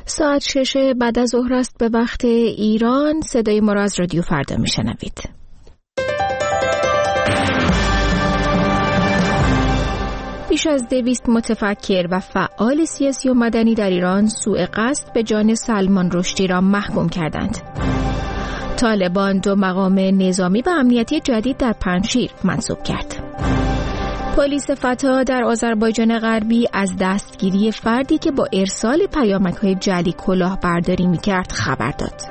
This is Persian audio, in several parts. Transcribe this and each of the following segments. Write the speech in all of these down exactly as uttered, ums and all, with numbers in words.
ساعت شش بعد از ظهر است به وقت ایران. صدای ما را از رادیو فردا میشنوید. بیش از دویست متفکر و فعال سیاسی و مدنی در ایران سوء قصد به جان سلمان رشدی را محکوم کردند. طالبان دو مقام نظامی و امنیتی جدید در پنجشیر منصوب کرد. پلیس فتا در آذربایجان غربی از دستگیری فردی که با ارسال پیامک‌های جعلی کلاهبرداری می‌کرد خبر داد.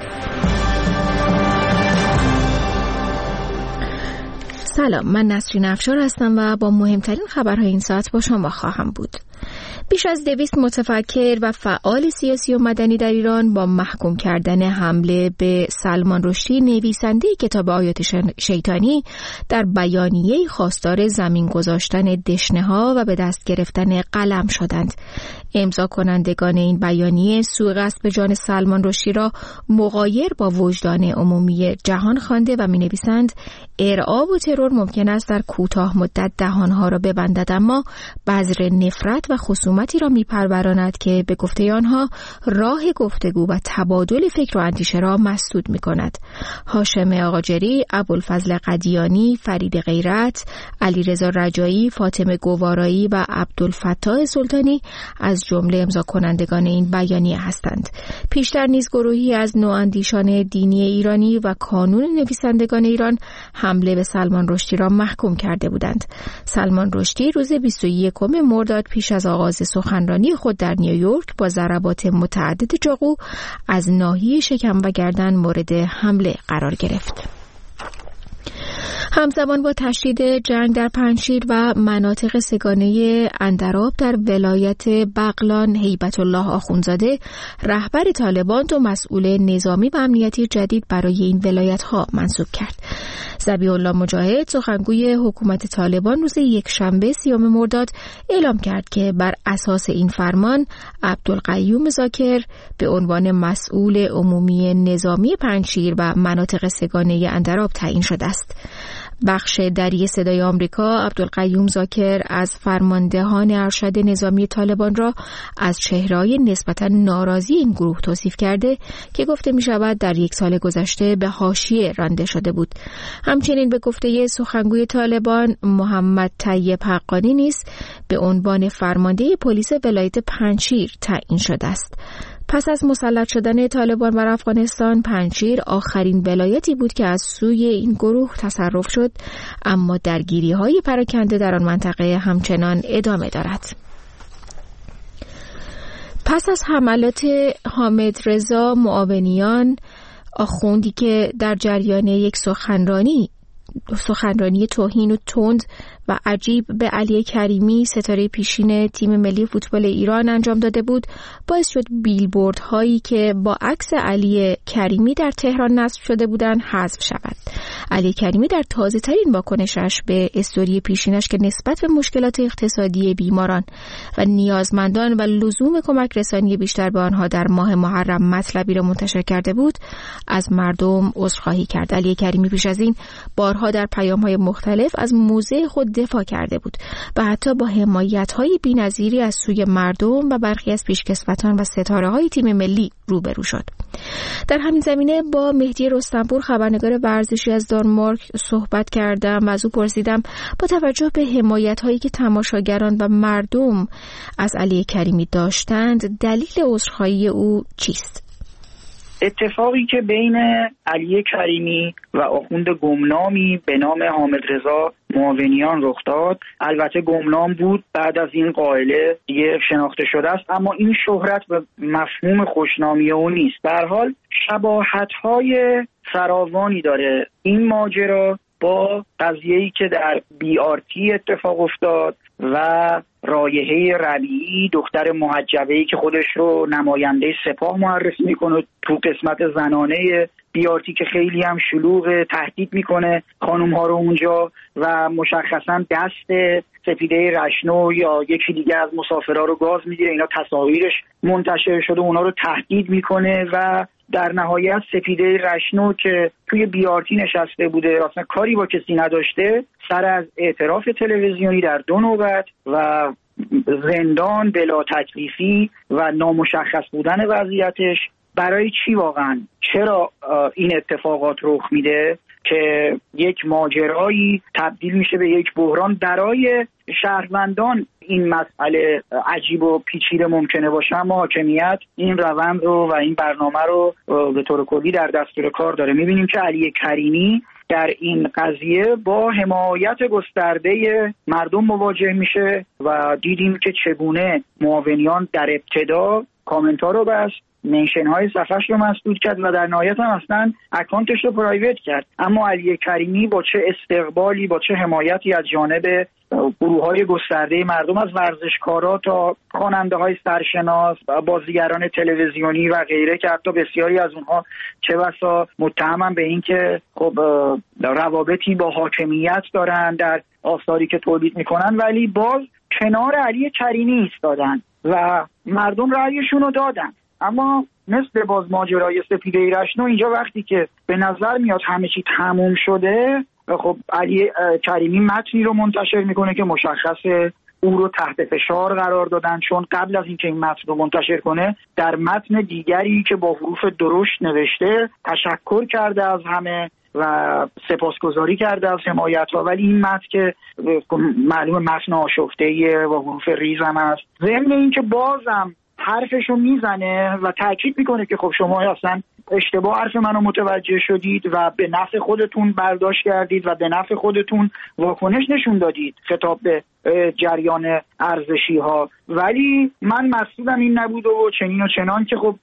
سلام، من نسرین افشار هستم و با مهمترین خبرهای این ساعت با شما خواهم بود. بیش از دویست متفکر و فعال سیاسی و مدنی در ایران با محکوم کردن حمله به سلمان رشدی نویسنده کتاب آیات شیطانی در بیانیه خواستار زمین گذاشتن دشنه‌ها و به دست گرفتن قلم شدند. امضا کنندگان این بیانیه سوء قصد به جان سلمان رشدی را مغایر با وجدان عمومی جهان خوانده و می‌نویسند ارعاب و ترور ممکن است در کوتاه مدت دهانها را ببندد، اما بذر نفرت و خصومتی را میپروراند که به گفته آنها راه گفتگو و تبادل فکر و اندیشه را مسدود میکند. هاشم آقاجری، ابوالفضل قدیانی، فرید غیرت، علیرضا رجایی، فاطمه گوارایی و عبدالفتاح سلطانی از جمله امضا کنندگان این بیانیه هستند. پیشتر نیز گروهی از نواندیشان دینی ایرانی و کانون نویسندگان ایران حمله به سلمان رشدی را محکوم کرده بودند. سلمان رشدی روز بیست و یکم مرداد پیش از آغاز سخنرانی خود در نیویورک با ضربات متعدد چاقو از ناحیه شکم و گردن مورد حمله قرار گرفت. همزمان با تشدید جنگ در پنجشیر و مناطق سگانه اندراب در ولایت بغلان، هیبت الله آخوندزاده رهبر طالبان دو مسئول نظامی و امنیتی جدید برای این ولایت‌ها منصوب کرد. ذبیح الله مجاهد، سخنگوی حکومت طالبان، روز یکشنبه سیوم مرداد اعلام کرد که بر اساس این فرمان عبدالقیوم ذاکر به عنوان مسئول عمومی نظامی پنجشیر و مناطق سگانه اندراب تعیین شده است. بخش دری صدای آمریکا عبدالقیوم ذاکر از فرماندهان ارشد نظامی طالبان را از چهره‌های نسبتاً ناراضی این گروه توصیف کرده که گفته می شود در یک سال گذشته به حاشیه رانده شده بود. همچنین به گفته سخنگوی طالبان محمد طیب حقانی نیز به عنوان فرمانده پلیس ولایت پنجشیر تعیین شده است. پس از مسلط شدن طالبان بر افغانستان، پنجشیر آخرین ولایتی بود که از سوی این گروه تصرف شد، اما درگیری‌های پراکنده در آن منطقه همچنان ادامه دارد. پس از حملات حامد رضا معاونیان، آخوندی که در جریان یک سخنرانی سخنرانی توهین و تند و عجیب به علی کریمی، ستاره پیشین تیم ملی فوتبال ایران انجام داده بود، باعث شد بیلبوردهایی که با عکس علی کریمی در تهران نصب شده بودند حذف شود. علی کریمی در تازه ترین واکنشش به استوری پیشینش که نسبت به مشکلات اقتصادی بیماران و نیازمندان و لزوم کمک رسانی بیشتر به آنها در ماه محرم مطلبی را منتشر کرده بود، از مردم عذرخواهی کرد. علی کریمی پیش از این بارها در پیام‌های مختلف از موضع خود دفاع کرده بود و حتی با حمایت‌های بی‌نظیری از سوی مردم و برخی از پیشکسوتان و ستاره‌های تیم ملی روبرو شد. در همین زمینه با مهدی رستمپور، خبرنگار ورزشی از دانمارک، صحبت کردم و از او پرسیدم با توجه به حمایت‌هایی که تماشاگران و مردم از علی کریمی داشتند، دلیل عذرخواهی او چیست؟ اتفاقی که بین علی کریمی و آخوند گمنامی به نام حامد رضا معاونیان رخ داد، البته گمنام بود، بعد از این قائله دیگه شناخته شده است، اما این شهرت به مفهوم خوشنامی او نیست. به هر حال شباهت‌های فراوانی داره این ماجرا با قضیه‌ای که در بی آر تی اتفاق افتاد و رایحه ربیعی، دختر محجبه‌ای که خودش رو نماینده سپاه معرفی میکنه تو قسمت زنانه بی آر تی که خیلی هم شلوغ، تهدید میکنه خانم ها رو اونجا و مشخصا دست سپیده رشنو یا یکی دیگه از مسافرها رو گاز میگیره. اینا تصاویرش منتشر شده، اونا رو تهدید میکنه و در نهایت سپیده رشنو که توی بی آر تی نشسته بوده، اصلا کاری با کسی نداشته، سر از اعتراف تلویزیونی در دو نوبت و زندان بلا تکلیفی و نامشخص بودن وضعیتش برای چی واقعا؟ چرا این اتفاقات رخ میده که یک ماجرایی تبدیل میشه به یک بحران برای شهروندان؟ این مسئله عجیب و پیچیده ممکنه باشه، اما حاکمیت این روند رو و این برنامه رو به طور کلی در دستور کار داره. میبینیم که علی کریمی در این قضیه با حمایت گسترده مردم مواجه میشه و دیدیم که چگونه معاونیان در ابتدا کامنت ها رو بست، منشن های صفحش رو مسدود کرد و در نهایت هم اصلا اکانتش رو پرایوت کرد. اما علی کریمی با چه استقبالی، با چه حمایتی از جانب گروه های گسترده مردم، از ورزشکارا تا خواننده های سرشناس و بازیگران تلویزیونی و غیره که حتی بسیاری از اونها چه بسا متهمن به این که خب روابطی با حاکمیت دارن در آثاری که تولید میکنن، ولی باز کنار علی کریمی ایستادن و مردم رأیشون رو دادن. اما مثل باز ماجرای سپید ایرشنو اینجا وقتی که به نظر میاد همه چی تموم شده، خب علی کریمی متنی رو منتشر میکنه که مشخصه او رو تحت فشار قرار دادن، چون قبل از اینکه این متن رو منتشر کنه در متن دیگری که با حروف درشت نوشته تشکر کرده از همه و سپاسگزاری کرده از حمایت‌ها، ولی این متن که معلوم متن آشفته‌ایه و حروف ریز هم هست. ضمن اینکه بازم حرفشو میزنه و تاکید میکنه که خب شما اصلا اشتباه حرف منو متوجه شدید و به نفع خودتون برداشت کردید و به نفع خودتون واکنش نشون دادید خطاب به جریان ارزشی ها، ولی من مسئولم این نبود و چنین و چنان که خب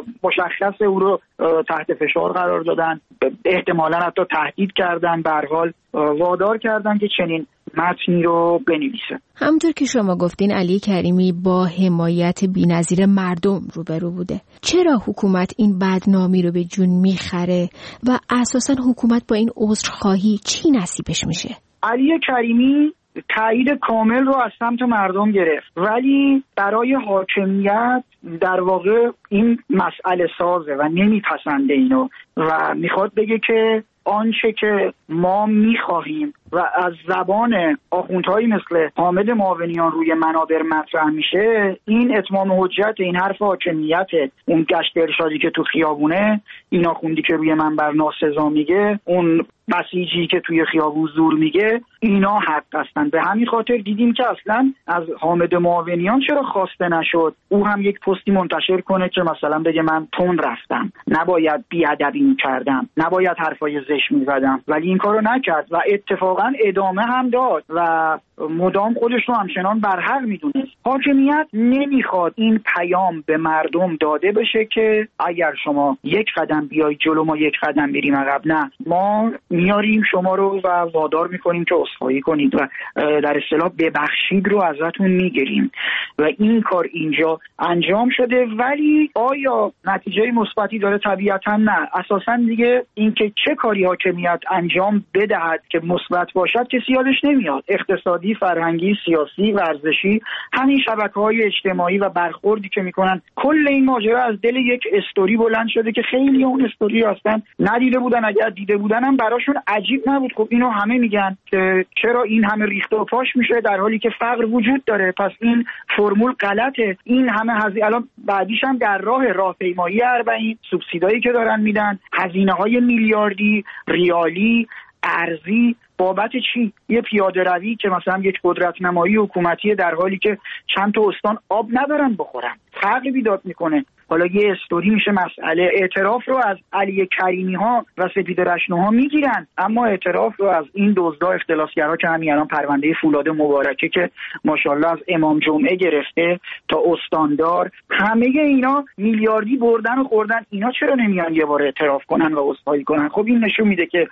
مشخص او رو تحت فشار قرار دادن، احتمالاً حتی تهدید کردن، به هر حال وادار کردن که چنین متنی رو بنویسه. همونطور که شما گفتین علی کریمی با حمایت بی‌نظیر مردم روبرو بوده. چرا حکومت این بدنامی رو به جون میخره و اساساً حکومت با این عذرخواهی چی نصیبش میشه؟ علی کریمی تایید کامل رو از سمت مردم گرفت، ولی برای حاکمیت در واقع این مسئله سازه و نمیپسنده اینو و میخواد بگه که آنچه که ما میخواهیم و از زبان آخوندهایی مثل حامد معاونیان روی منابر مطرح میشه، این اتمام حجت، این حرف حاکمیت، اون گشت ارشادی که تو خیابونه، این آخوندی که روی منبر ناسزا میگه، اون بسیجی که توی خیابون زور میگه، اینا حق هستن. به همین خاطر دیدیم که اصلا از حامد معاونیان چرا خواسته نشد او هم یک پستی منتشر کنه که مثلا بگه من تون رفتم، نباید بیادبی میکردم، نباید حرفای زشت میزدم، ولی این کارو نکرد و اتفاقا ادامه هم داد و مدام خودش رو همچنان برحق میدونست. حاکمیت نمیخواد این پیام به مردم داده بشه که اگر شما یک قدم بیای جلو ما یک قدم بریم عقب، نه، ما میاریم شما رو و وادار میکنیم که عذرخواهی کنید و در اصطلاح ببخشید رو ازتون میگیریم و این کار اینجا انجام شده. ولی آیا نتیجه مثبتی داره؟ طبیعتا نه. اساسا دیگه اینکه چه کاری حاکمیت انجام بدهد که مثبت باشد کسی یادش نمیاد. اقتصادی، فرهنگی، سیاسی، ورزشی، همین شبکه‌های اجتماعی و برخوردی که میکنن، کل این ماجرا از دل یک استوری بلند شده که خیلی اون استوری هستن ندیده بودن، اگر دیده بودن هم براشون عجیب نبود. خب اینو همه میگن که چرا این همه ریخته و پاش میشه در حالی که فقر وجود داره، پس این فرمول غلطه. این همه هزینه، الان بعدیش هم در راه راهپیمایی اربعین سوبسیدایی که دارن میدن، هزینه‌های میلیاردی ریالی ارزی بابت چی؟ یه پیاده روی که مثلا یک قدرت نمایی حکومتی در حالی که چند تا استان آب ندارن بخورن، فقر بیداد میکنه. حالا یه استوری میشه مسئله. اعتراف رو از علی کریمی ها و سپید رشنوها میگیرن، اما اعتراف رو از این دزدا اختلاسگرا که همین الان پرونده فولاد مبارکه که ماشاءالله از امام جمعه گرفته تا استاندار، همه اینا میلیاردی بردن و خوردن، اینا چرا نمیان یه بار اعتراف کنن و عذرخواهی کنن؟ خب این نشون میده که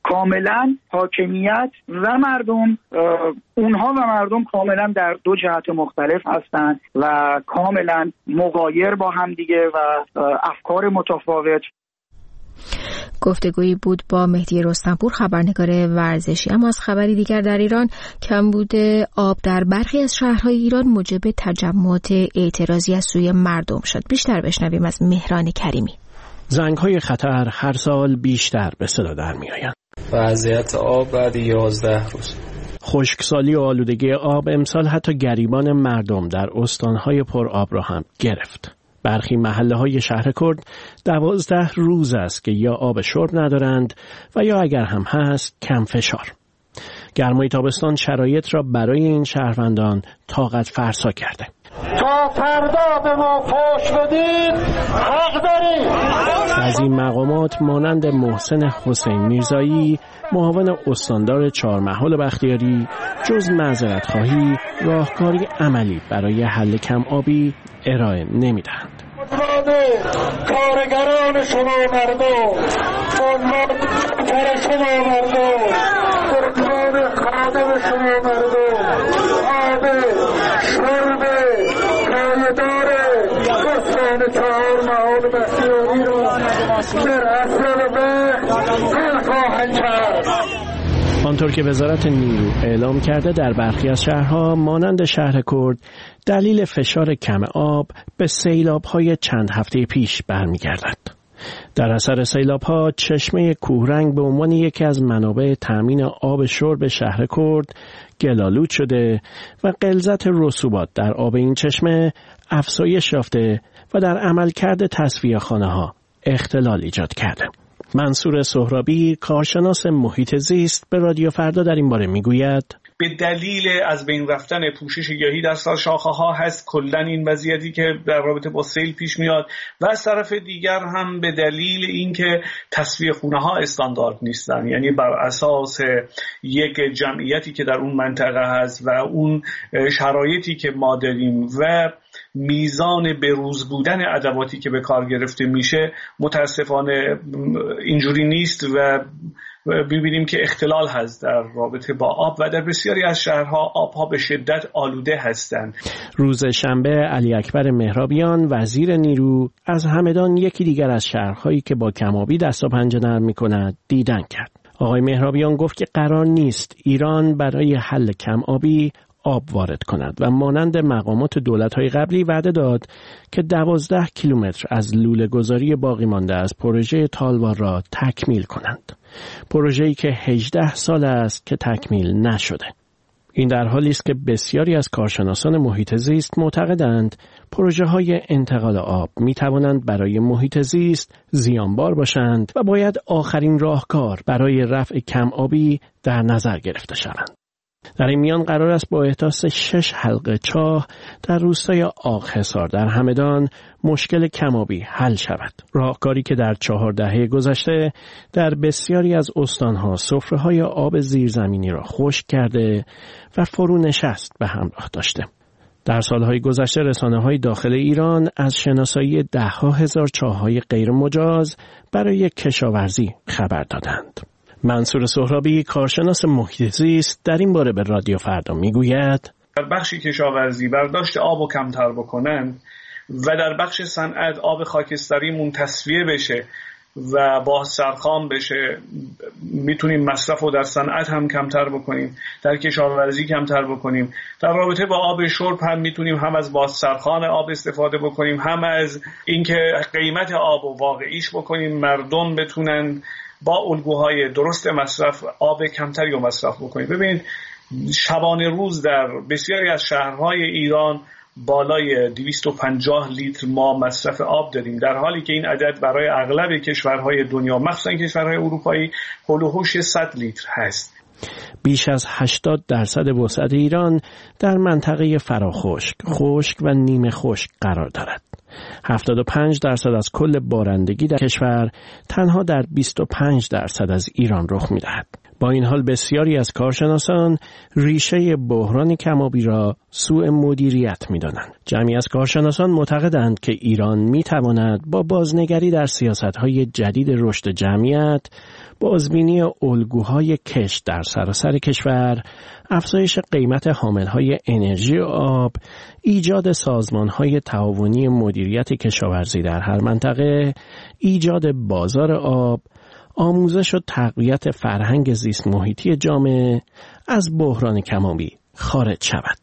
کاملا حاکمیت و مردم، اونها و مردم کاملا در دو جهت مختلف هستن و کاملا مغایر با هم دیگه و افکار متفاوت. گفتگویی بود با مهدی رستمپور، خبرنگار ورزشی. اما از خبری دیگر در ایران، کمبود آب در برخی از شهرهای ایران موجب تجمعات اعتراضی از سوی مردم شد. بیشتر بشنویم از مهران کریمی. زنگ‌های خطر هر سال بیشتر به صدا در می‌آیند. وضعیت آب بعد یازده روز. خشکسالی و آلودگی آب امسال حتی گریبان مردم در استانهای پر آب را هم گرفت. برخی محله های شهر کرد دوازده روز است که یا آب شرب ندارند و یا اگر هم هست کم فشار. گرمای تابستان شرایط را برای این شهروندان طاقت فرسا کرده. تا فردا به ما فوش بدید حق دارید. از این مقامات مانند محسن حسین میرزایی، معاون استاندار چهارمحال بختیاری، جز معذرت خواهی راهکاری عملی برای حل کم آبی ارائه نمیدهند. کارگران شما مردم، خدمتگر شما مردم، خدمت خادم شما مردم، آب شرب پایدار استان چهارمحال بختیاری رو در اصل به حل خواهند کرد. آنطور که وزارت نیرو اعلام کرده در برخی از شهرها مانند شهر کرد دلیل فشار کم آب به سیلاب‌های چند هفته پیش برمیگردد. در اثر سیلاب‌ها چشمه کوهرنگ به عنوان یکی از منابع تامین آب شرب شهر کرد گل‌آلود شده و غلظت رسوبات در آب این چشمه افزایش یافته و در عملکرد تصفیه‌خانه‌ها اختلال ایجاد کرده. منصور سهرابی، کارشناس محیط زیست، به رادیو فردا در این باره میگوید: به دلیل از بین رفتن پوشش گیاهی در شاخه ها هست کلا این وضعیتی که در رابطه با سیل پیش میاد و از طرف دیگر هم به دلیل اینکه تصفیه خونه ها استاندارد نیستن، یعنی بر اساس یک جمعیتی که در اون منطقه هست و اون شرایطی که ما داریم و میزان بروز بودن ادواتی که به کار گرفته میشه متاسفانه اینجوری نیست و ببینیم که اختلال هست در رابطه با آب و در بسیاری از شهرها آبها به شدت آلوده هستند. روز شنبه علی اکبر مهرابیان وزیر نیرو از همدان یکی دیگر از شهرهایی که با کم‌آبی دست و پنجه نرم می‌کند دیدن کرد. آقای مهرابیان گفت که قرار نیست ایران برای حل کم‌آبی آب وارد کند و مانند مقامات دولت‌های قبلی وعده داد که دوازده کیلومتر از لوله گذاری باقی مانده از پروژه تالوار را تکمیل کنند. پروژه‌ای که هجده سال است که تکمیل نشده. این در حالی است که بسیاری از کارشناسان محیط زیست معتقدند پروژه‌های انتقال آب می‌توانند برای محیط زیست زیانبار باشند و باید آخرین راهکار برای رفع کم‌آبی در نظر گرفته شوند. در این میان قرار است با احداث شش حلقه چاه در روستای آقحصار در همدان مشکل کم‌آبی حل شود. راهکاری که در چهار دهه گذشته در بسیاری از استانها سفره‌های آب زیرزمینی را خشک کرده و فرونشست به همراه داشته. در سالهای گذشته رسانه‌های داخل ایران از شناسایی ده‌ها هزار چاه‌های غیر مجاز برای کشاورزی خبر دادند. منصور سهرابی، کارشناس محیط زیست، در این باره به رادیو فردا میگوید: در بخش کشاورزی برداشت آب رو کمتر بکنن و در بخش صنعت آب خاکستریمون تصفیه بشه و با سرخام بشه، میتونیم مصرف رو در صنعت هم کمتر بکنیم، در کشاورزی کمتر بکنیم. در رابطه با آب شرب هم میتونیم هم از بازسرخان آب استفاده بکنیم، هم از اینکه قیمت آب رو واقعیش بکنیم، مردم بتونن با الگوهای درست مصرف آب کمتری رو مصرف بکنید. ببینید شبانه روز در بسیاری از شهرهای ایران بالای دویست و پنجاه لیتر ما مصرف آب داریم، در حالی که این عدد برای اغلب کشورهای دنیا مخصوصا کشورهای اروپایی هول و هوش صد لیتر هست. بیش از هشتاد درصد وسعت ایران در منطقه فراخشک، خشک و نیمه خشک قرار دارد. هفتاد و پنج درصد از کل بارندگی در کشور تنها در بیست و پنج درصد از ایران رخ می‌دهد. با این حال بسیاری از کارشناسان ریشه بحران کم‌آبی را سوء مدیریت می‌دانند. جمعی از کارشناسان معتقدند که ایران می‌تواند با بازنگری در سیاست‌های جدید رشد جمعیت، بازبینی الگوهای کشت در سراسر کشور، افزایش قیمت حامل‌های انرژی و آب، ایجاد سازمان‌های تعاونی مدیریت کشاورزی در هر منطقه، ایجاد بازار آب، آموزش و تقویت فرهنگ زیست محیطی جامعه از بحران کم‌آبی خارج شود.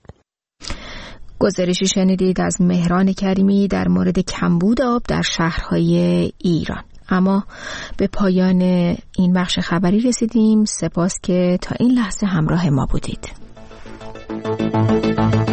گزارشی شنیدید از مهران کریمی در مورد کمبود آب در شهرهای ایران. اما به پایان این بخش خبری رسیدیم. سپاس که تا این لحظه همراه ما بودید.